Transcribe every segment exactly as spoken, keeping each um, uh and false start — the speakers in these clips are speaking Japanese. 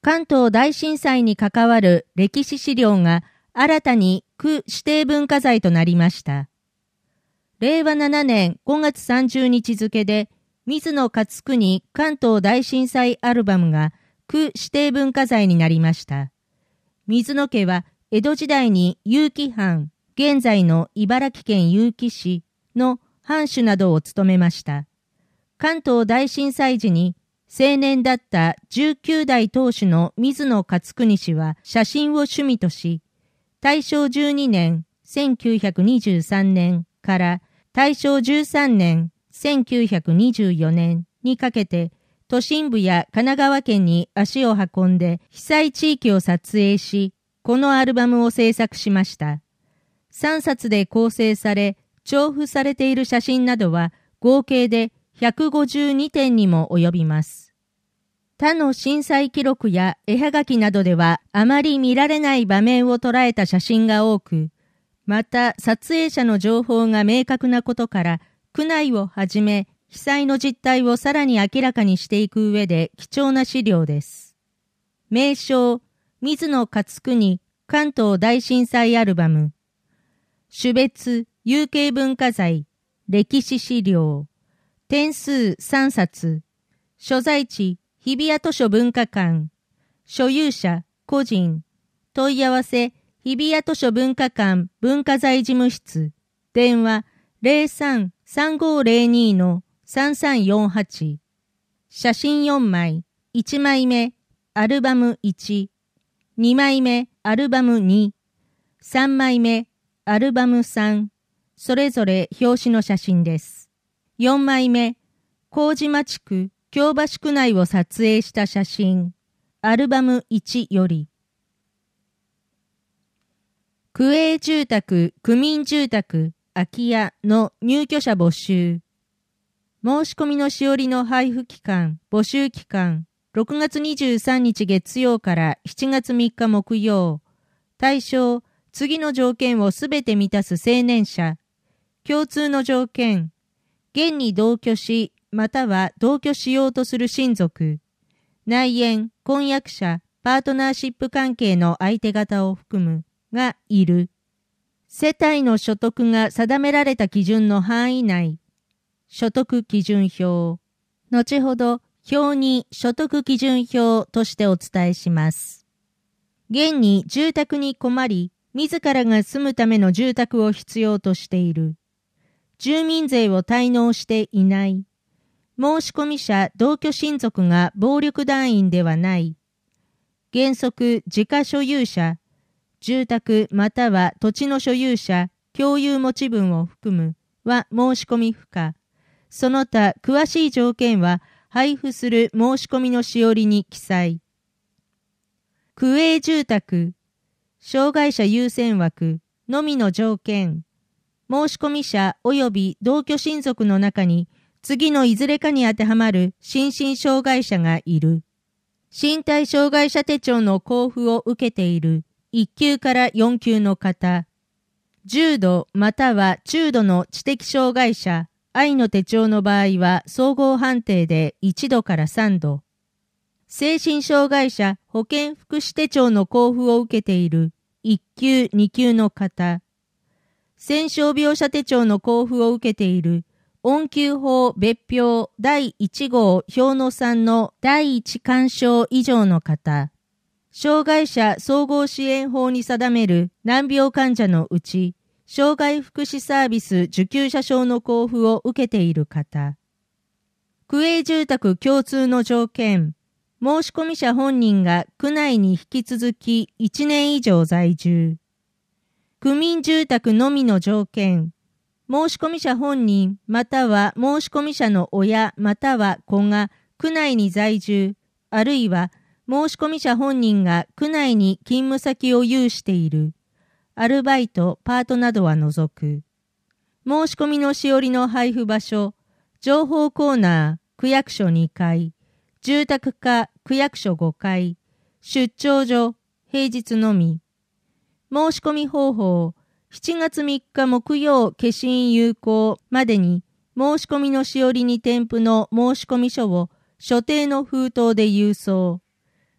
関東大震災に関わる歴史資料が新たに区指定文化財となりました。れいわななねんごがつさんじゅうにち付で、水野勝国関東大震災アルバムが区指定文化財になりました。水野家は江戸時代に結城藩、現在の茨城県結城市の藩主などを務めました。関東大震災時に青年だったじゅうきゅうだい当主の水野勝国氏は写真を趣味とし、たいしょうじゅうにねんせんきゅうひゃくにじゅうさんねんからたいしょうじゅうさんねんせんきゅうひゃくにじゅうよねんにかけて都心部や神奈川県に足を運んで被災地域を撮影し、このアルバムを制作しました。さんさつで構成され、調布されている写真などは合計でひゃくごじゅうにてんにも及びます。他の震災記録や絵はがきなどではあまり見られない場面を捉えた写真が多く、また撮影者の情報が明確なことから、区内をはじめ被災の実態をさらに明らかにしていく上で貴重な資料です。名称、水野勝国関東大震災アルバム。種別、有形文化財、歴史資料。点数さんさつ。所在地、日比谷図書文化館。所有者、個人。問い合わせ、日比谷図書文化館文化財事務室。電話、ゼロさん さんごゼロに さんさんよんはち。写真よんまい。いちまいめ、アルバムいち。にまいめ、アルバムに。さんまいめ、アルバムさん。それぞれ表紙の写真です。よんまいめ、麹町区、京橋区内を撮影した写真。アルバムいちより。区営住宅、区民住宅、空き家の入居者募集。申し込みのしおりの配布期間、募集期間、ろくがつにじゅうさんにち月曜からしちがつみっか木曜。対象、次の条件をすべて満たす青年者。共通の条件、現に同居し、または同居しようとする親族。内縁、婚約者、パートナーシップ関係の相手方を含むがいる。世帯の所得が定められた基準の範囲内。所得基準表。後ほど表に所得基準表としてお伝えします。現に住宅に困り、自らが住むための住宅を必要としている。住民税を滞納していない。申込者同居親族が暴力団員ではない。原則自家所有者。住宅または土地の所有者、共有持ち分を含むは申し込み不可。その他詳しい条件は配布する申し込みのしおりに記載。区営住宅、障害者優先枠のみの条件。申込者及び同居親族の中に次のいずれかに当てはまる心身障害者がいる。身体障害者手帳の交付を受けている。いっきゅうからよんきゅうの方、重度または中度の知的障害者、愛の手帳の場合は総合判定でいちどからさんど、精神障害者保健福祉手帳の交付を受けているいっきゅう、にきゅうの方、戦傷病者手帳の交付を受けている恩給法別表だいいち号表のさんのだいいち干渉以上の方、障害者総合支援法に定める難病患者のうち、障害福祉サービス受給者証の交付を受けている方。区営住宅共通の条件。申込者本人が区内に引き続きいちねん以上在住。区民住宅のみの条件。申込者本人または申込者の親または子が区内に在住、あるいは申込者本人が区内に勤務先を有している。アルバイト、パートなどは除く。申し込みのしおりの配布場所、情報コーナー、区役所にかい、住宅課、区役所ごかい、出張所、平日のみ。申し込み方法、しちがつみっか木曜消印有効までに、申し込みのしおりに添付の申込書を所定の封筒で郵送。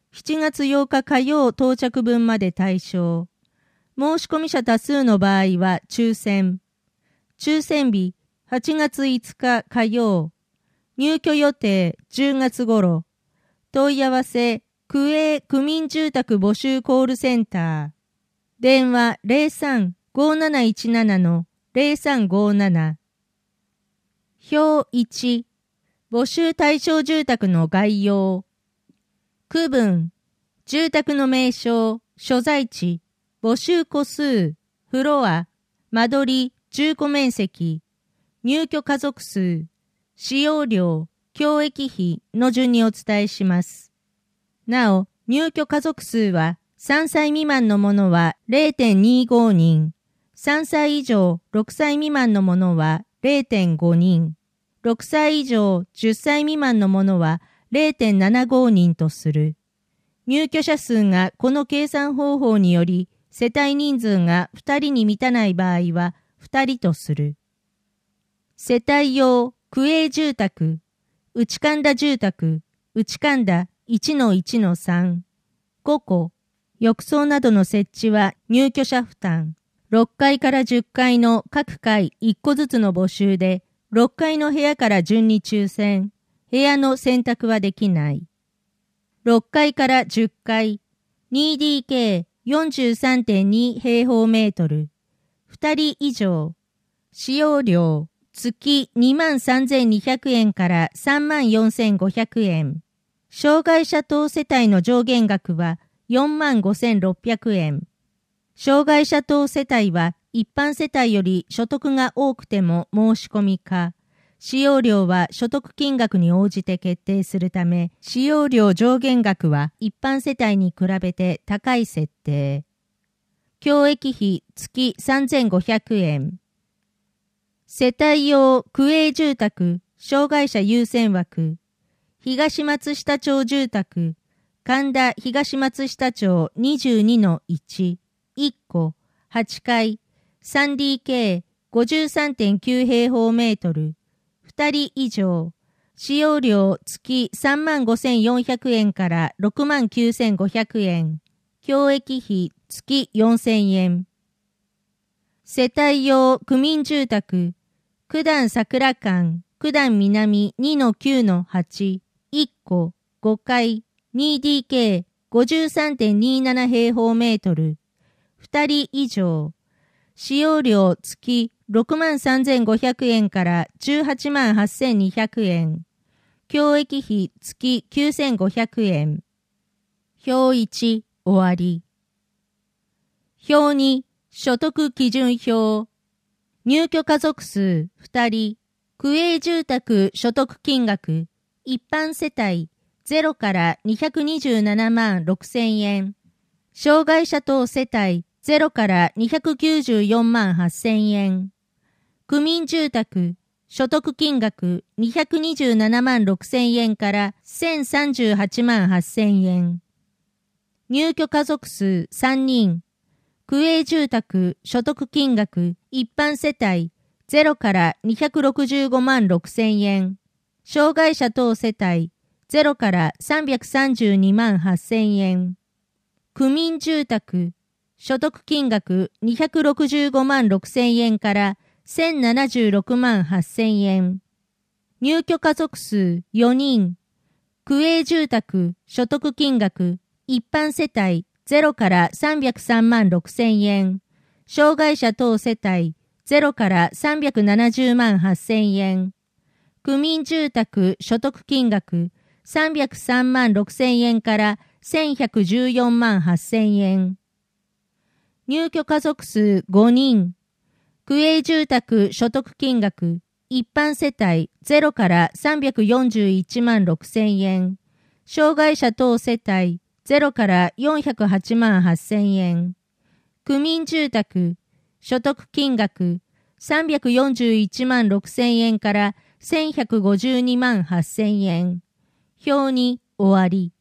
しちがつようか火曜到着分まで対象。申し込み者多数の場合は抽選。抽選日はちがついつか火曜。入居予定じゅうがつ頃。問い合わせ区営区民住宅募集コールセンター。電話 ゼロさん ごーなないちなな のゼロさんごーなな。表いち。募集対象住宅の概要。区分。住宅の名称、所在地、募集戸数、フロア、間取り、住戸面積、入居家族数、使用料、教育費の順にお伝えします。なお、入居家族数はさんさい未満のものは ゼロてんにごにん、さんさい以上ろくさい未満のものは ゼロてんごにん、ろくさい以上じゅっさい未満のものは ゼロてんななごにんとする。入居者数がこの計算方法により世帯人数がふたりに満たない場合はふたりとする。世帯用区営住宅、内神田住宅、内神田 いちのいちのさん、ごこ、浴槽などの設置は入居者負担。ろっかいからじゅっかいの各階いっこずつの募集で、ろっかいの部屋から順に抽選、部屋の選択はできない。ろっかいからじゅっかい、にディーケーよんじゅうさんてんに 平方メートル、ふたり以上、使用料、月 にまんさんぜんにひゃくえんからさんまんよんせんごひゃくえん。障害者等世帯の上限額はよんまんごせんろっぴゃくえん。障害者等世帯は一般世帯より所得が多くても申し込みか、使用料は所得金額に応じて決定するため、使用料上限額は一般世帯に比べて高い設定。教育費月さんぜんごひゃくえん。世帯用区営住宅障害者優先枠。東松下町住宅神田東松下町 にじゅうにのいち、いっこ、はちかい、さんディーケーごじゅうさんてんきゅう 平方メートル。ふたり以上、使用料月さんまんごせんよんひゃくえんからろくまんきゅうせんごひゃくえん、教育費月よんせんえん。世帯用区民住宅、九段桜館、九段南 にのきゅうのはち、いっこ、ごかい、にディーケーごじゅうさんてんになな 平方メートル、ふたり以上、使用料月ろくまんさんぜんごひゃくえんからじゅうはちまんはっせんにひゃくえん。教育費月きゅうせんごひゃくえん。表いち、終わり。表に、所得基準表。入居家族数ふたり。区営住宅所得金額。一般世帯ゼロからにひゃくにじゅうななまんろくせんえん。障害者等世帯ゼロからにひゃくきゅうじゅうよんまんはっせんえん。区民住宅、所得金額にひゃくにじゅうななまんろくせんえんからせんさんじゅうはちまんはっせんえん。入居家族数さんにん。区営住宅、所得金額、一般世帯ゼロからにひゃくろくじゅうごまんろくせんえん。障害者等世帯ゼロからさんびゃくさんじゅうにまんはっせんえん。区民住宅、所得金額にひゃくろくじゅうごまんろくせんえんからせんななじゅうろくまんはっせんえん。入居家族数よにん。区営住宅所得金額一般世帯ゼロからさんびゃくさんまんろくせんえん。障害者等世帯ゼロからさんびゃくななじゅうまんはっせんえん。区民住宅所得金額さんびゃくさんまんろくせんえんからせんひゃくじゅうよんまんはっせんえん。入居家族数ごにん。区営住宅所得金額一般世帯ゼロからさんびゃくよんじゅういちまんろくせんえん。障害者等世帯ゼロからよんひゃくはちまんはっせんえん。区民住宅所得金額さんびゃくよんじゅういちまんろくせんえんからせんひゃくごじゅうにまんはっせんえん。表に終わり。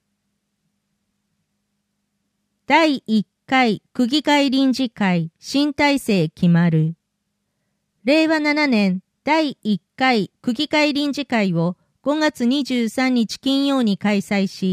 だいいっかい区議会臨時会新体制決まる。れいわななねんだいいっかい区議会臨時会をごがつにじゅうさんにち金曜に開催し、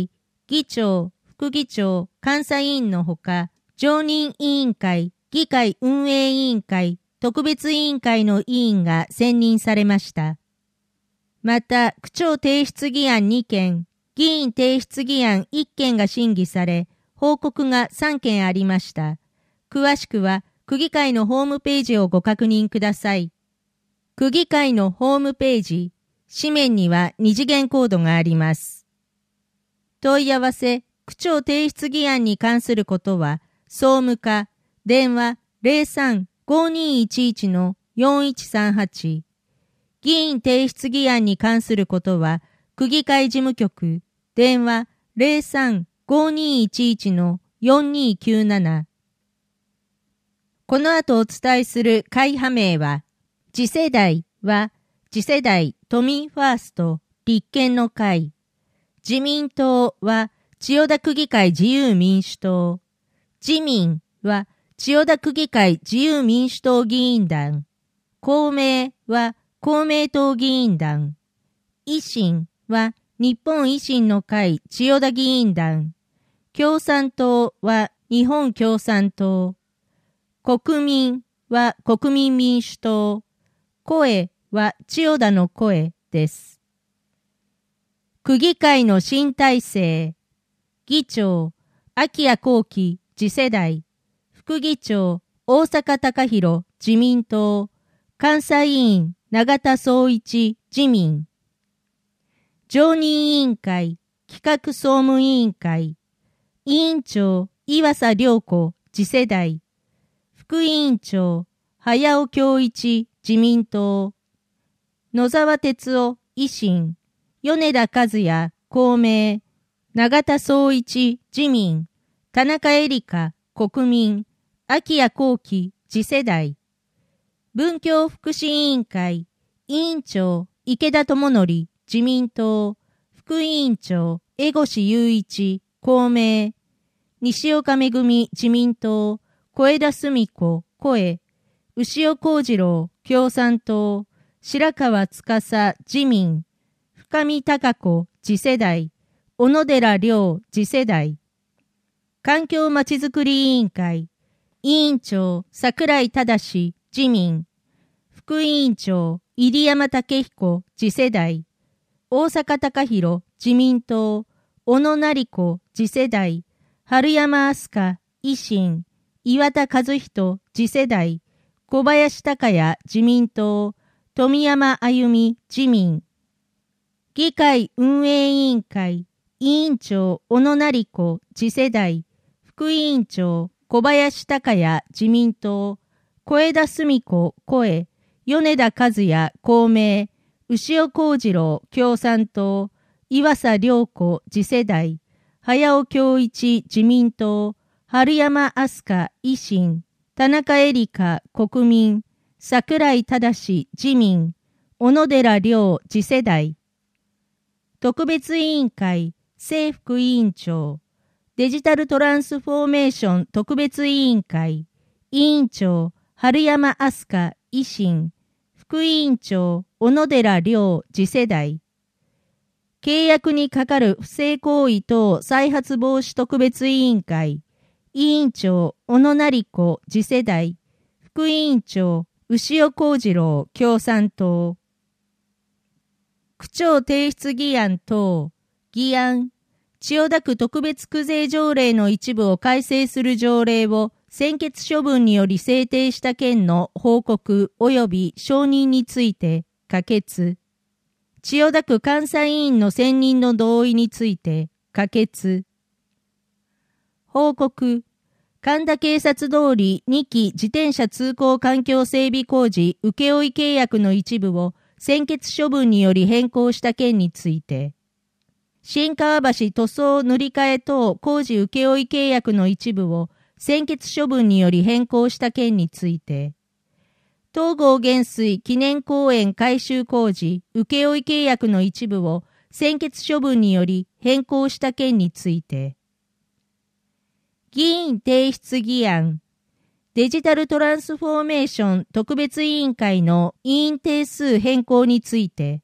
議長、副議長、監査委員のほか、常任委員会、議会運営委員会、特別委員会の委員が選任されました。また、区長提出議案にけん、議員提出議案いっけんが審議され、報告がさんけんありました。詳しくは、区議会のホームページをご確認ください。区議会のホームページ、紙面には二次元コードがあります。問い合わせ、区長提出議案に関することは、総務課、電話 ゼロさん ごにいちいち のよんいちさんはち。議員提出議案に関することは、区議会事務局、電話 ゼロさん ごにいちいち のよんにきゅうなな。この後お伝えする会派名は、次世代は、次世代都民ファースト立憲の会。自民党は、千代田区議会自由民主党。自民は、千代田区議会自由民主党議員団。公明は、公明党議員団。維新は、日本維新の会千代田議員団。共産党は、日本共産党。国民は、国民民主党。声は、千代田の声です。区議会の新体制。議長、秋谷幸喜次世代。副議長、大阪隆弘自民党。監査委員、永田総一自民。常任委員会、企画総務委員会。委員長、岩佐良子次世代。副委員長、早尾恭一自民党。野沢哲夫維新。米田和也公明。永田総一自民。田中恵梨香国民。秋谷幸喜次世代。文教福祉委員会。委員長、池田智則自民党。副委員長、江越雄一公明。西岡めぐみ自民党。小枝澄子声。牛尾幸次郎共産党。白川司自民。深見貴子次世代。小野寺亮次世代。環境まちづくり委員会。委員長、櫻井正自民。副委員長、入山武彦次世代。大阪隆弘自民党。小野成子次世代。春山飛鳥維新。岩田和人次世代。小林孝也自民党。富山あゆみ自民。議会運営委員会。委員長、小野成子次世代。副委員長、小林孝也自民党。小枝澄子声。米田和也公明。牛尾幸次郎共産党。岩佐良子次世代。早尾恭一自民党。春山飛鳥維新。田中恵梨香国民。櫻井正自民。小野寺亮次世代。特別委員会。正副委員長。デジタルトランスフォーメーション特別委員会。委員長、春山飛鳥維新。副委員長、小野寺亮次世代。契約にかかる不正行為等再発防止特別委員会。委員長、小野成子次世代。副委員長、牛尾幸次郎共産党。区長提出議案等。議案。千代田区特別区税条例の一部を改正する条例を専決処分により制定した件の報告及び承認について可決。千代田区監査委員の選任の同意について可決。報告。神田警察通りにき自転車通行環境整備工事請負契約の一部を専決処分により変更した件について。新川橋塗装塗り替え等工事請負契約の一部を専決処分により変更した件について、東郷元帥記念公園改修工事請負契約の一部を専決処分により変更した件について、議員提出議案、デジタルトランスフォーメーション特別委員会の委員定数変更について、